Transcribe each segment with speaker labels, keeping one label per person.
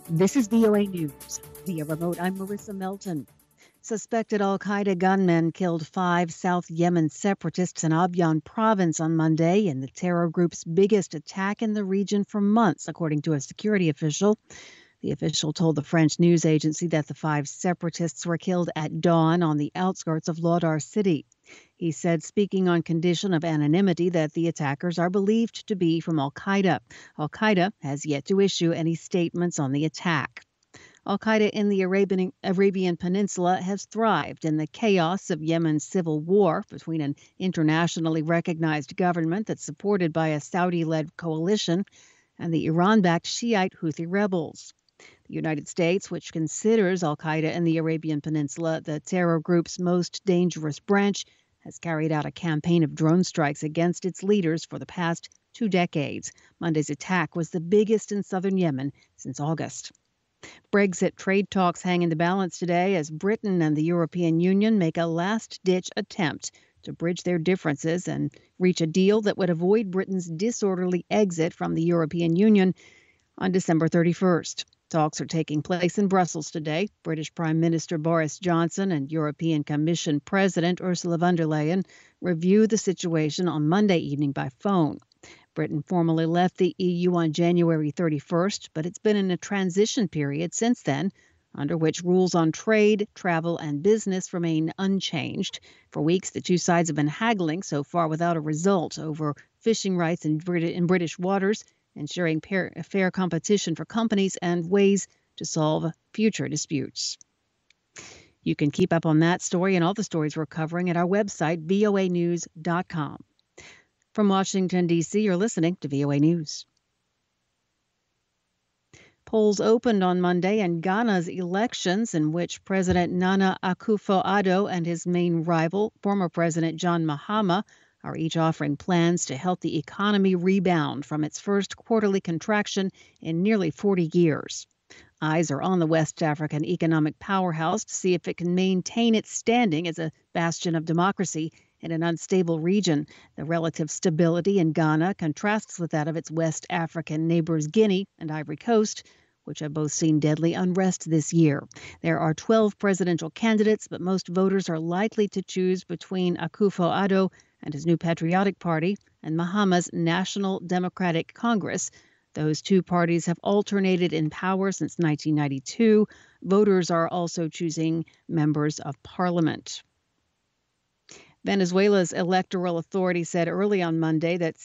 Speaker 1: This is VOA News. Via remote, I'm Marissa Melton. Suspected al-Qaeda gunmen killed 5 South Yemen separatists in Abyan province on Monday in the terror group's biggest attack in the region for months, according to a security official. The official told the French news agency that the 5 separatists were killed at dawn on the outskirts of Lodar city. He said, speaking on condition of anonymity, that the attackers are believed to be from al-Qaeda. Al-Qaeda has yet to issue any statements on the attack. Al-Qaeda in the Arabian Peninsula has thrived in the chaos of Yemen's civil war between an internationally recognized government that's supported by a Saudi-led coalition and the Iran-backed Shiite Houthi rebels. The United States, which considers al-Qaeda in the Arabian Peninsula the terror group's most dangerous branch, has carried out a campaign of drone strikes against its leaders for the past 2 decades. Monday's attack was the biggest in southern Yemen since August. Brexit trade talks hang in the balance today as Britain and the European Union make a last-ditch attempt to bridge their differences and reach a deal that would avoid Britain's disorderly exit from the European Union on December 31st. Talks are taking place in Brussels today. British Prime Minister Boris Johnson and European Commission President Ursula von der Leyen reviewed the situation on Monday evening by phone. Britain formally left the EU on January 31st, but it's been in a transition period since then, under which rules on trade, travel, and business remain unchanged. For weeks, the two sides have been haggling, so far without a result, over fishing rights in British waters, ensuring fair competition for companies, and ways to solve future disputes. You can keep up on that story and all the stories we're covering at our website, voanews.com. From Washington, D.C., you're listening to VOA News. Polls opened on Monday in Ghana's elections, in which President Nana Akufo-Addo and his main rival, former President John Mahama, are each offering plans to help the economy rebound from its first quarterly contraction in nearly 40 years. Eyes are on the West African economic powerhouse to see if it can maintain its standing as a bastion of democracy in an unstable region. The relative stability in Ghana contrasts with that of its West African neighbors Guinea and Ivory Coast, which have both seen deadly unrest this year. There are 12 presidential candidates, but most voters are likely to choose between Akufo-Addo and his New Patriotic Party and Mahama's National Democratic Congress. Those two parties have alternated in power since 1992. Voters are also choosing members of parliament. Venezuela's electoral authority said early on Monday that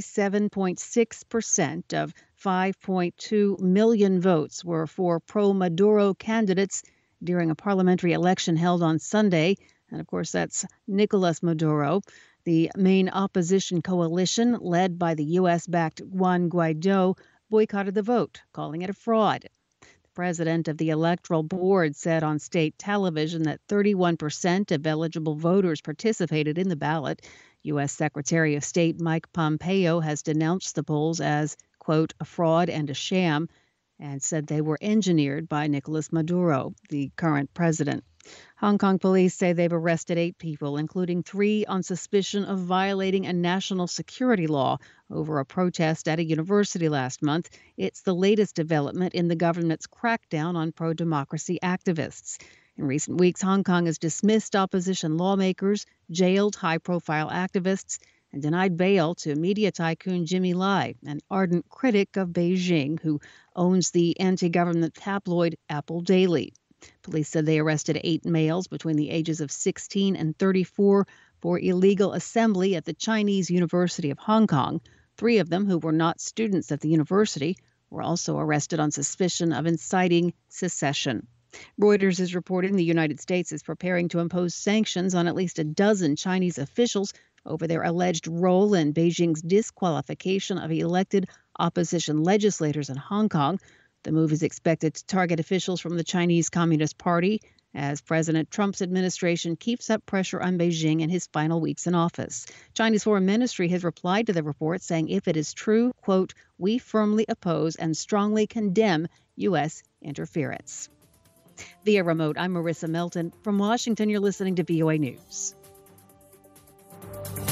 Speaker 1: 67.6% of 5.2 million votes were for pro-Maduro candidates during a parliamentary election held on Sunday. And of course, that's Nicolas Maduro. The main opposition coalition, led by the U.S.-backed Juan Guaido, boycotted the vote, calling it a fraud. The president of the Electoral Board said on state television that 31% of eligible voters participated in the ballot. U.S. Secretary of State Mike Pompeo has denounced the polls as, quote, a fraud and a sham, and said they were engineered by Nicolas Maduro, the current president. Hong Kong police say they've arrested 8 people, including 3 on suspicion of violating a national security law over a protest at a university last month. It's the latest development in the government's crackdown on pro-democracy activists. In recent weeks, Hong Kong has dismissed opposition lawmakers, jailed high-profile activists, and denied bail to media tycoon Jimmy Lai, an ardent critic of Beijing who owns the anti-government tabloid Apple Daily. Police said they arrested 8 males between the ages of 16 and 34 for illegal assembly at the Chinese University of Hong Kong. 3 of them, who were not students at the university, were also arrested on suspicion of inciting secession. Reuters is reporting the United States is preparing to impose sanctions on at least a dozen Chinese officials over their alleged role in Beijing's disqualification of elected opposition legislators in Hong Kong. The move is expected to target officials from the Chinese Communist Party as President Trump's administration keeps up pressure on Beijing in his final weeks in office. China's foreign ministry has replied to the report saying if it is true, quote, we firmly oppose and strongly condemn U.S. interference. Via remote, I'm Marissa Melton. From Washington, you're listening to VOA News.